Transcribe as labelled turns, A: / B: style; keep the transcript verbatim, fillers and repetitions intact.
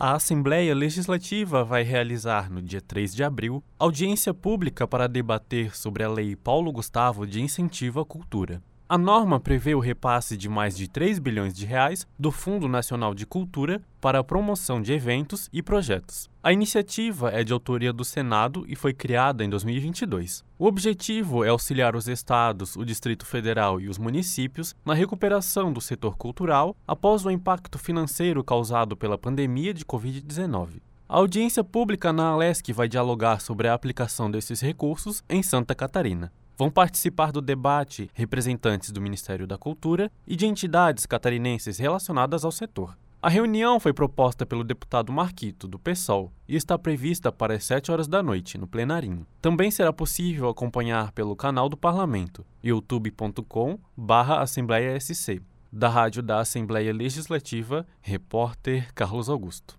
A: A Assembleia Legislativa vai realizar, no dia três de abril, audiência pública para debater sobre a Lei Paulo Gustavo de Incentivo à Cultura. A norma prevê o repasse de mais de três bilhões de reais do Fundo Nacional de Cultura para a promoção de eventos e projetos. A iniciativa é de autoria do Senado e foi criada em dois mil e vinte e dois. O objetivo é auxiliar os estados, o Distrito Federal e os municípios na recuperação do setor cultural após o impacto financeiro causado pela pandemia de covid dezenove. A audiência pública na Alesc vai dialogar sobre a aplicação desses recursos em Santa Catarina. Vão participar do debate representantes do Ministério da Cultura e de entidades catarinenses relacionadas ao setor. A reunião foi proposta pelo deputado Marquito, do PSOL, e está prevista para as sete horas da noite, no plenarinho. Também será possível acompanhar pelo canal do Parlamento, youtube ponto com barra Assembleia S C. Da Rádio da Assembleia Legislativa, repórter Carlos Augusto.